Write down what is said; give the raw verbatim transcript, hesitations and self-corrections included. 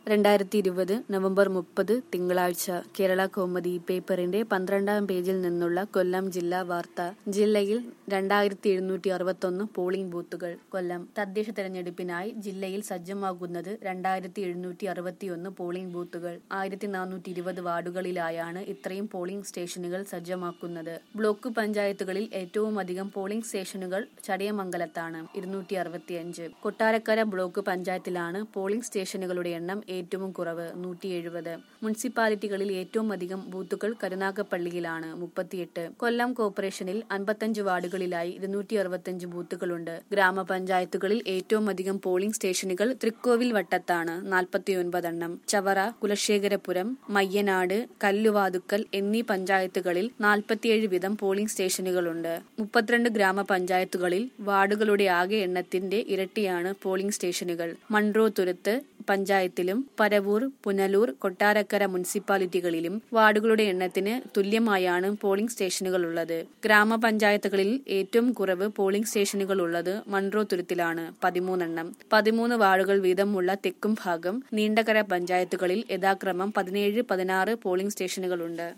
രണ്ടായിരത്തി ഇരുപത് നവംബർ മുപ്പത് തിങ്കളാഴ്ച കേരള കൗമുദി പേപ്പറിന്റെ പന്ത്രണ്ടാം പേജിൽ നിന്നുള്ള കൊല്ലം ജില്ലാ വാർത്ത. ജില്ലയിൽ രണ്ടായിരത്തി എഴുന്നൂറ്റി അറുപത്തൊന്ന് പോളിംഗ് ബൂത്തുകൾ. കൊല്ലം തദ്ദേശ തെരഞ്ഞെടുപ്പിനായി ജില്ലയിൽ സജ്ജമാകുന്നത് രണ്ടായിരത്തി എഴുന്നൂറ്റി അറുപത്തിയൊന്ന് പോളിംഗ് ബൂത്തുകൾ. ആയിരത്തി നാനൂറ്റി ഇരുപത് വാർഡുകളിലായാണ് ഇത്രയും പോളിംഗ് സ്റ്റേഷനുകൾ സജ്ജമാക്കുന്നത്. ബ്ലോക്ക് പഞ്ചായത്തുകളിൽ ഏറ്റവും അധികം പോളിംഗ് സ്റ്റേഷനുകൾ ചടയമംഗലത്താണ്, ഇരുന്നൂറ്റി അറുപത്തിയഞ്ച്. കൊട്ടാരക്കര ബ്ലോക്ക് പഞ്ചായത്തിലാണ് പോളിംഗ് സ്റ്റേഷനുകളുടെ എണ്ണം ഏറ്റവും കുറവ്, നൂറ്റി എഴുപത്. മുനിസിപ്പാലിറ്റികളിൽ ഏറ്റവും അധികം ബൂത്തുകൾ കരുനാഗപ്പള്ളിയിലാണ്, മുപ്പത്തിയെട്ട്. കൊല്ലം കോർപ്പറേഷനിൽ അൻപത്തഞ്ച് വാർഡുകളിലായി ഇരുന്നൂറ്റി അറുപത്തിയഞ്ച് ബൂത്തുകളുണ്ട്. ഗ്രാമപഞ്ചായത്തുകളിൽ ഏറ്റവും അധികം പോളിംഗ് സ്റ്റേഷനുകൾ തൃക്കോവിൽ വട്ടത്താണ്, നാൽപ്പത്തിയൊൻപതെണ്ണം. ചവറ, കുലശേഖരപുരം, മയ്യനാട്, കല്ലുവാതുക്കൽ എന്നീ പഞ്ചായത്തുകളിൽ നാൽപ്പത്തിയേഴ് വീതം പോളിംഗ് സ്റ്റേഷനുകളുണ്ട്. മുപ്പത്തിരണ്ട് ഗ്രാമപഞ്ചായത്തുകളിൽ വാർഡുകളുടെ ആകെ എണ്ണത്തിന്റെ ഇരട്ടിയാണ് പോളിംഗ് സ്റ്റേഷനുകൾ. മൺട്രോത്തുരുത്ത് പഞ്ചായത്തിലും പരവൂർ, പുനലൂർ, കൊട്ടാരക്കര മുനിസിപ്പാലിറ്റികളിലും വാർഡുകളുടെ എണ്ണത്തിന് തുല്യമായാണ് പോളിംഗ് സ്റ്റേഷനുകൾ ഉള്ളത്. ഗ്രാമപഞ്ചായത്തുകളിൽ ഏറ്റവും കുറവ് പോളിംഗ് സ്റ്റേഷനുകൾ ഉള്ളത് മൺട്രോത്തുരുത്തിലാണ്, പതിമൂന്നെണ്ണം. പതിമൂന്ന് വാർഡുകൾ വീതമുള്ള തെക്കും ഭാഗം നീണ്ടകര പഞ്ചായത്തുകളിൽ യഥാക്രമം പതിനേഴ്, പതിനാറ് പോളിംഗ് സ്റ്റേഷനുകളുണ്ട്.